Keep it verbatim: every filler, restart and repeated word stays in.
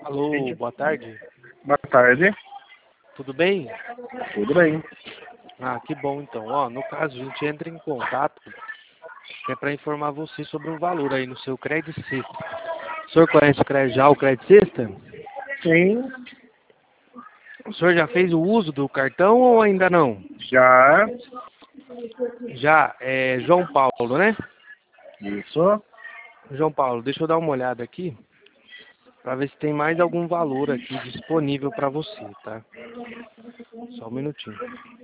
Alô, boa tarde. Boa tarde. Tudo bem? Tudo bem. Ah, que bom então. Ó, no caso, a gente entra em contato que é para informar você sobre um valor aí no seu Credit System. O senhor conhece o Credit, já o Credit System? Sim, O senhor já fez o uso do cartão ou ainda não? já. Já, é João Paulo, né? Isso. João Paulo, deixa eu dar uma olhada aqui para ver se tem mais algum valor aqui disponível para você, tá? Só um minutinho.